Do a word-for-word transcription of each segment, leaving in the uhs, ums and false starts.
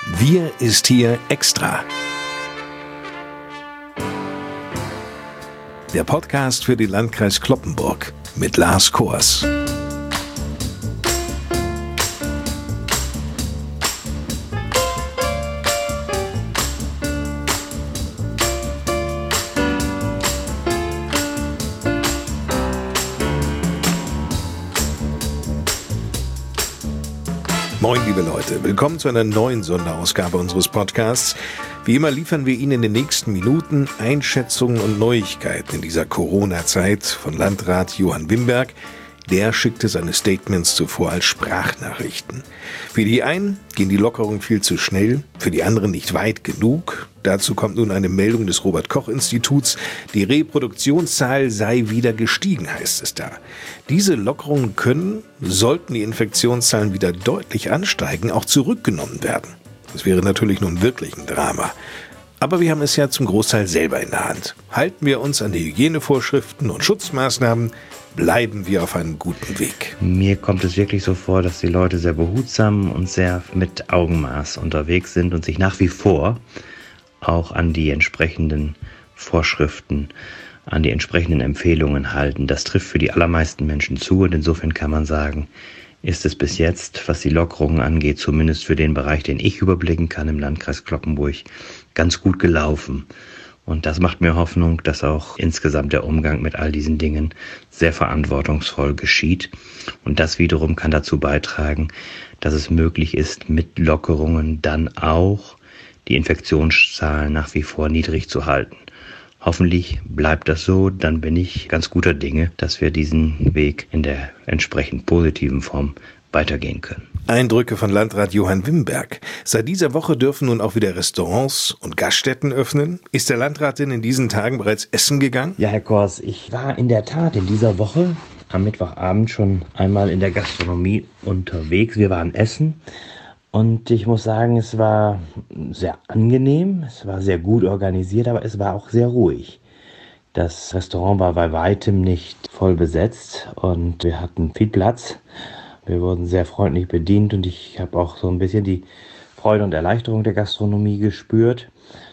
Wir ist hier extra. Der Podcast für den Landkreis Cloppenburg mit Lars Kors. Moin, liebe Leute, willkommen zu einer neuen Sonderausgabe unseres Podcasts. Wie immer liefern wir Ihnen in den nächsten Minuten Einschätzungen und Neuigkeiten in dieser Corona-Zeit von Landrat Johann Wimberg. Der schickte seine Statements zuvor als Sprachnachrichten. Für die einen gehen die Lockerungen viel zu schnell, für die anderen nicht weit genug. Dazu kommt nun eine Meldung des Robert-Koch-Instituts. Die Reproduktionszahl sei wieder gestiegen, heißt es da. Diese Lockerungen können, sollten die Infektionszahlen wieder deutlich ansteigen, auch zurückgenommen werden. Das wäre natürlich nun wirklich ein Drama. Aber wir haben es ja zum Großteil selber in der Hand. Halten wir uns an die Hygienevorschriften und Schutzmaßnahmen, bleiben wir auf einem guten Weg. Mir kommt es wirklich so vor, dass die Leute sehr behutsam und sehr mit Augenmaß unterwegs sind und sich nach wie vor auch an die entsprechenden Vorschriften, an die entsprechenden Empfehlungen halten. Das trifft für die allermeisten Menschen zu und insofern kann man sagen, ist es bis jetzt, was die Lockerungen angeht, zumindest für den Bereich, den ich überblicken kann im Landkreis Cloppenburg, ganz gut gelaufen. Und das macht mir Hoffnung, dass auch insgesamt der Umgang mit all diesen Dingen sehr verantwortungsvoll geschieht. Und das wiederum kann dazu beitragen, dass es möglich ist, mit Lockerungen dann auch die Infektionszahlen nach wie vor niedrig zu halten. Hoffentlich bleibt das so, dann bin ich ganz guter Dinge, dass wir diesen Weg in der entsprechend positiven Form weitergehen können. Eindrücke von Landrat Johann Wimberg. Seit dieser Woche dürfen nun auch wieder Restaurants und Gaststätten öffnen. Ist der Landrat denn in diesen Tagen bereits essen gegangen? Ja, Herr Kors, ich war in der Tat in dieser Woche am Mittwochabend schon einmal in der Gastronomie unterwegs. Wir waren essen und ich muss sagen, es war sehr angenehm, es war sehr gut organisiert, aber es war auch sehr ruhig. Das Restaurant war bei weitem nicht voll besetzt und wir hatten viel Platz. Wir wurden sehr freundlich bedient und ich habe auch so ein bisschen die Freude und Erleichterung der Gastronomie gespürt.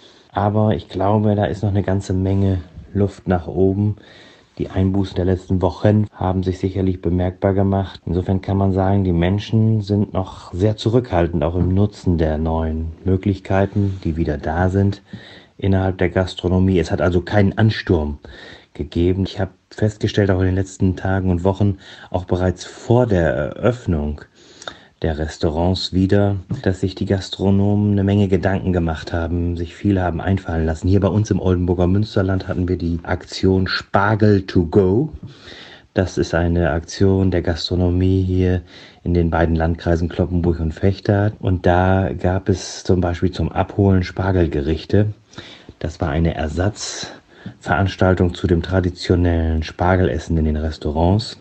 Aber ich glaube, da ist noch eine ganze Menge Luft nach oben. Die Einbußen der letzten Wochen haben sich sicherlich bemerkbar gemacht. Insofern kann man sagen, die Menschen sind noch sehr zurückhaltend, auch im Nutzen der neuen Möglichkeiten, die wieder da sind innerhalb der Gastronomie. Es hat also keinen Ansturm gegeben. Ich habe festgestellt, auch in den letzten Tagen und Wochen, auch bereits vor der Eröffnung der Restaurants wieder, dass sich die Gastronomen eine Menge Gedanken gemacht haben, sich viel haben einfallen lassen. Hier bei uns im Oldenburger Münsterland hatten wir die Aktion Spargel to go. Das ist eine Aktion der Gastronomie hier in den beiden Landkreisen Cloppenburg und Vechta. Und da gab es zum Beispiel zum Abholen Spargelgerichte. Das war eine Ersatzveranstaltung zu dem traditionellen Spargelessen in den Restaurants.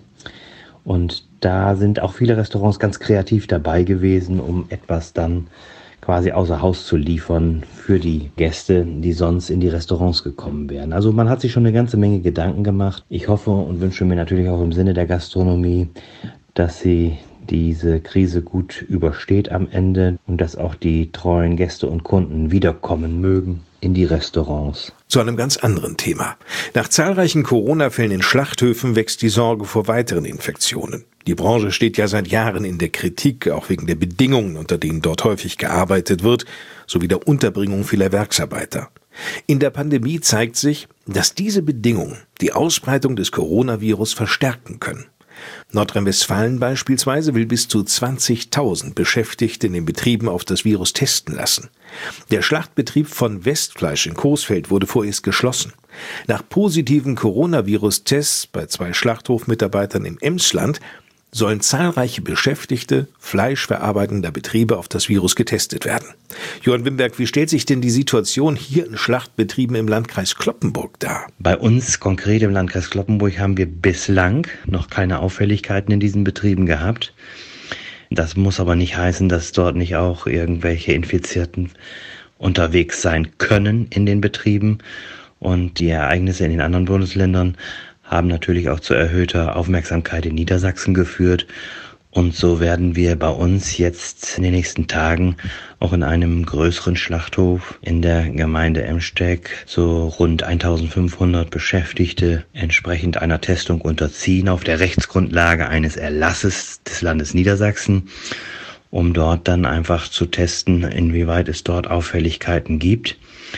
Und da sind auch viele Restaurants ganz kreativ dabei gewesen, um etwas dann quasi außer Haus zu liefern für die Gäste, die sonst in die Restaurants gekommen wären. Also man hat sich schon eine ganze Menge Gedanken gemacht. Ich hoffe und wünsche mir natürlich auch im Sinne der Gastronomie, dass sie diese Krise gut übersteht am Ende und dass auch die treuen Gäste und Kunden wiederkommen mögen in die Restaurants. Zu einem ganz anderen Thema. Nach zahlreichen Corona-Fällen in Schlachthöfen wächst die Sorge vor weiteren Infektionen. Die Branche steht ja seit Jahren in der Kritik, auch wegen der Bedingungen, unter denen dort häufig gearbeitet wird, sowie der Unterbringung vieler Werksarbeiter. In der Pandemie zeigt sich, dass diese Bedingungen die Ausbreitung des Coronavirus verstärken können. Nordrhein-Westfalen beispielsweise will bis zu zwanzigtausend Beschäftigte in den Betrieben auf das Virus testen lassen. Der Schlachtbetrieb von Westfleisch in Coesfeld wurde vorerst geschlossen. Nach positiven Coronavirus-Tests bei zwei Schlachthofmitarbeitern im Emsland sollen zahlreiche Beschäftigte fleischverarbeitender Betriebe auf das Virus getestet werden. Johann Wimberg, wie stellt sich denn die Situation hier in Schlachtbetrieben im Landkreis Cloppenburg dar? Bei uns konkret im Landkreis Cloppenburg haben wir bislang noch keine Auffälligkeiten in diesen Betrieben gehabt. Das muss aber nicht heißen, dass dort nicht auch irgendwelche Infizierten unterwegs sein können in den Betrieben. Und die Ereignisse in den anderen Bundesländern haben natürlich auch zu erhöhter Aufmerksamkeit in Niedersachsen geführt. Und so werden wir bei uns jetzt in den nächsten Tagen auch in einem größeren Schlachthof in der Gemeinde Emsteg so rund eintausendfünfhundert Beschäftigte entsprechend einer Testung unterziehen auf der Rechtsgrundlage eines Erlasses des Landes Niedersachsen, um dort dann einfach zu testen, inwieweit es dort Auffälligkeiten gibt.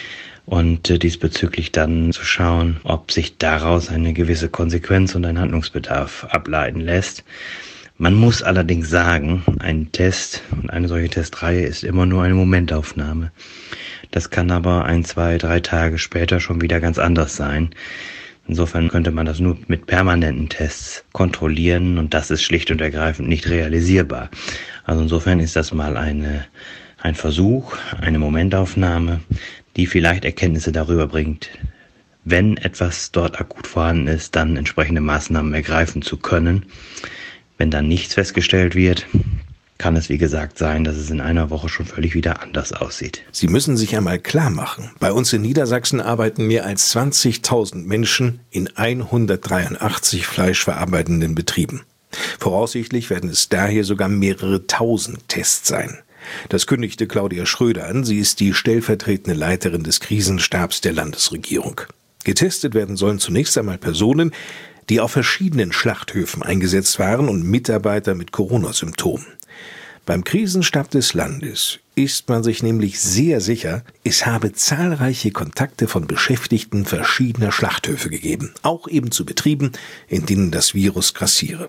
Und äh, diesbezüglich dann zu schauen, ob sich daraus eine gewisse Konsequenz und ein Handlungsbedarf ableiten lässt. Man muss allerdings sagen, ein Test und eine solche Testreihe ist immer nur eine Momentaufnahme. Das kann aber ein, zwei, drei Tage später schon wieder ganz anders sein. Insofern könnte man das nur mit permanenten Tests kontrollieren und das ist schlicht und ergreifend nicht realisierbar. Also insofern ist das mal eine, ein Versuch, eine Momentaufnahme, die vielleicht Erkenntnisse darüber bringt, wenn etwas dort akut vorhanden ist, dann entsprechende Maßnahmen ergreifen zu können. Wenn dann nichts festgestellt wird, kann es wie gesagt sein, dass es in einer Woche schon völlig wieder anders aussieht. Sie müssen sich einmal klar machen, bei uns in Niedersachsen arbeiten mehr als zwanzigtausend Menschen in hundertdreiundachtzig fleischverarbeitenden Betrieben. Voraussichtlich werden es daher sogar mehrere tausend Tests sein. Das kündigte Claudia Schröder an. Sie ist die stellvertretende Leiterin des Krisenstabs der Landesregierung. Getestet werden sollen zunächst einmal Personen, die auf verschiedenen Schlachthöfen eingesetzt waren und Mitarbeiter mit Corona-Symptomen. Beim Krisenstab des Landes ist man sich nämlich sehr sicher, es habe zahlreiche Kontakte von Beschäftigten verschiedener Schlachthöfe gegeben, auch eben zu Betrieben, in denen das Virus grassiere.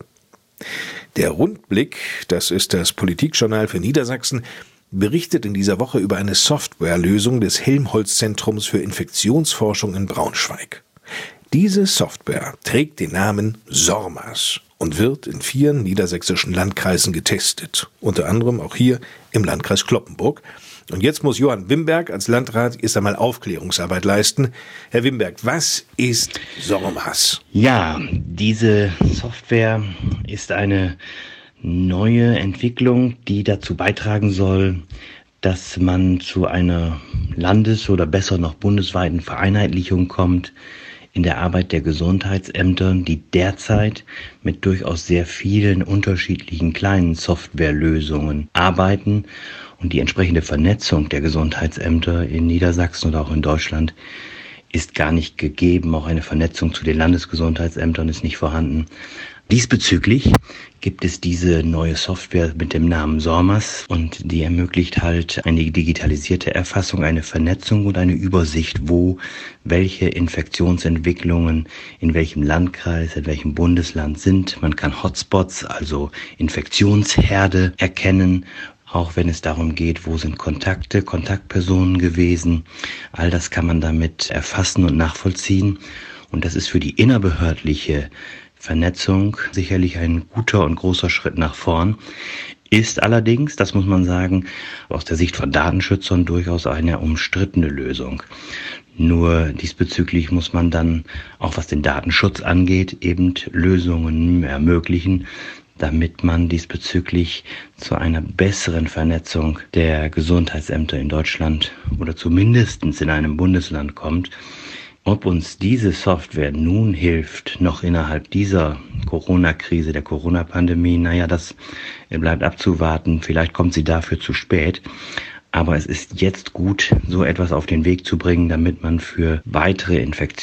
Der Rundblick, das ist das Politikjournal für Niedersachsen, berichtet in dieser Woche über eine Softwarelösung des Helmholtz-Zentrums für Infektionsforschung in Braunschweig. Diese Software trägt den Namen SORMAS und wird in vier niedersächsischen Landkreisen getestet, unter anderem auch hier im Landkreis Cloppenburg. Und jetzt muss Johann Wimberg als Landrat erst einmal Aufklärungsarbeit leisten. Herr Wimberg, was ist SORMAS? Ja, diese Software ist eine neue Entwicklung, die dazu beitragen soll, dass man zu einer landes- oder besser noch bundesweiten Vereinheitlichung kommt in der Arbeit der Gesundheitsämter, die derzeit mit durchaus sehr vielen unterschiedlichen kleinen Softwarelösungen arbeiten. Und die entsprechende Vernetzung der Gesundheitsämter in Niedersachsen oder auch in Deutschland ist gar nicht gegeben. Auch eine Vernetzung zu den Landesgesundheitsämtern ist nicht vorhanden. Diesbezüglich gibt es diese neue Software mit dem Namen SORMAS und die ermöglicht halt eine digitalisierte Erfassung, eine Vernetzung und eine Übersicht, wo welche Infektionsentwicklungen in welchem Landkreis, in welchem Bundesland sind. Man kann Hotspots, also Infektionsherde, erkennen, auch wenn es darum geht, wo sind Kontakte, Kontaktpersonen gewesen. All das kann man damit erfassen und nachvollziehen. Und das ist für die innerbehördliche Vernetzung sicherlich ein guter und großer Schritt nach vorn, ist allerdings, das muss man sagen, aus der Sicht von Datenschützern durchaus eine umstrittene Lösung. Nur diesbezüglich muss man dann, auch was den Datenschutz angeht, eben Lösungen ermöglichen, damit man diesbezüglich zu einer besseren Vernetzung der Gesundheitsämter in Deutschland oder zumindest in einem Bundesland kommt. Ob uns diese Software nun hilft, noch innerhalb dieser Corona-Krise, der Corona-Pandemie, naja, das bleibt abzuwarten. Vielleicht kommt sie dafür zu spät. Aber es ist jetzt gut, so etwas auf den Weg zu bringen, damit man für weitere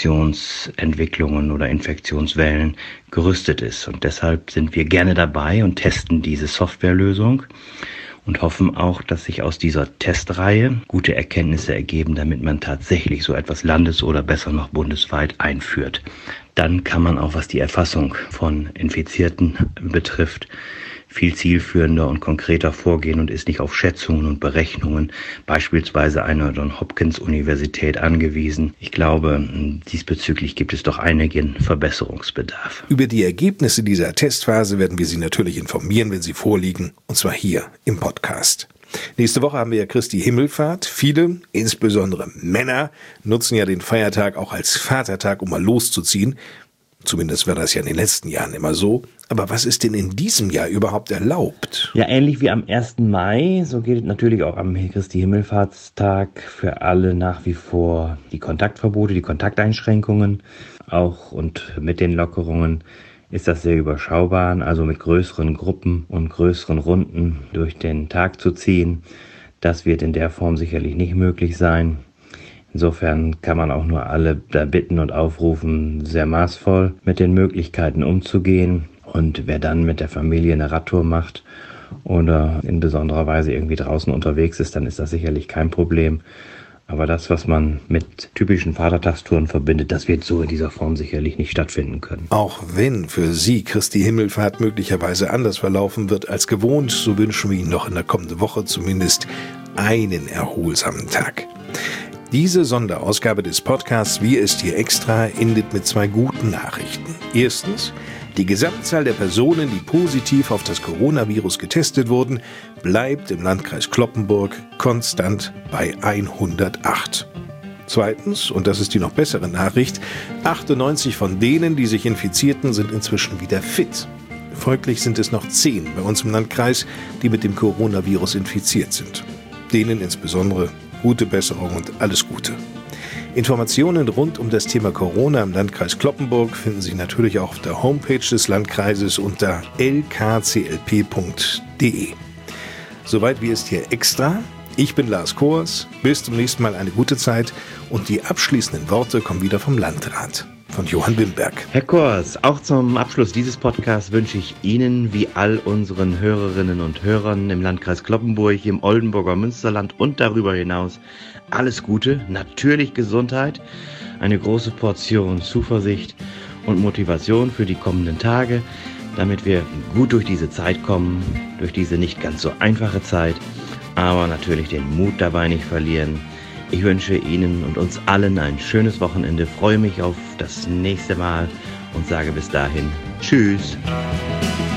Infektionsentwicklungen oder Infektionswellen gerüstet ist. Und deshalb sind wir gerne dabei und testen diese Softwarelösung und hoffen auch, dass sich aus dieser Testreihe gute Erkenntnisse ergeben, damit man tatsächlich so etwas landes- oder besser noch bundesweit einführt. Dann kann man auch, was die Erfassung von Infizierten betrifft, viel zielführender und konkreter vorgehen und ist nicht auf Schätzungen und Berechnungen beispielsweise einer Johns Hopkins Universität angewiesen. Ich glaube, diesbezüglich gibt es doch einigen Verbesserungsbedarf. Über die Ergebnisse dieser Testphase werden wir Sie natürlich informieren, wenn sie vorliegen, und zwar hier im Podcast. Nächste Woche haben wir ja Christi Himmelfahrt. Viele, insbesondere Männer, nutzen ja den Feiertag auch als Vatertag, um mal loszuziehen. Zumindest war das ja in den letzten Jahren immer so. Aber was ist denn in diesem Jahr überhaupt erlaubt? Ja, ähnlich wie am ersten Mai, so gilt natürlich auch am Christi Himmelfahrtstag für alle nach wie vor die Kontaktverbote, die Kontakteinschränkungen auch und mit den Lockerungen ist das sehr überschaubar, also mit größeren Gruppen und größeren Runden durch den Tag zu ziehen. Das wird in der Form sicherlich nicht möglich sein. Insofern kann man auch nur alle da bitten und aufrufen, sehr maßvoll mit den Möglichkeiten umzugehen. Und wer dann mit der Familie eine Radtour macht oder in besonderer Weise irgendwie draußen unterwegs ist, dann ist das sicherlich kein Problem. Aber das, was man mit typischen Vatertagstouren verbindet, das wird so in dieser Form sicherlich nicht stattfinden können. Auch wenn für Sie Christi Himmelfahrt möglicherweise anders verlaufen wird als gewohnt, so wünschen wir Ihnen noch in der kommenden Woche zumindest einen erholsamen Tag. Diese Sonderausgabe des Podcasts Wir ist hier extra endet mit zwei guten Nachrichten. Erstens, die Gesamtzahl der Personen, die positiv auf das Coronavirus getestet wurden, bleibt im Landkreis Cloppenburg konstant bei hundertacht. Zweitens, und das ist die noch bessere Nachricht, achtundneunzig von denen, die sich infizierten, sind inzwischen wieder fit. Folglich sind es noch zehn bei uns im Landkreis, die mit dem Coronavirus infiziert sind. Denen insbesondere gute Besserung und alles Gute. Informationen rund um das Thema Corona im Landkreis Cloppenburg finden Sie natürlich auch auf der Homepage des Landkreises unter l k c l p punkt d e. Soweit wie ist hier extra. Ich bin Lars Kors. Bis zum nächsten Mal eine gute Zeit und die abschließenden Worte kommen wieder vom Landrat, von Johann Wimberg. Herr Kors, auch zum Abschluss dieses Podcasts wünsche ich Ihnen wie all unseren Hörerinnen und Hörern im Landkreis Cloppenburg, im Oldenburger Münsterland und darüber hinaus alles Gute, natürlich Gesundheit, eine große Portion Zuversicht und Motivation für die kommenden Tage, damit wir gut durch diese Zeit kommen, durch diese nicht ganz so einfache Zeit, aber natürlich den Mut dabei nicht verlieren. Ich wünsche Ihnen und uns allen ein schönes Wochenende, freue mich auf das nächste Mal und sage bis dahin Tschüss.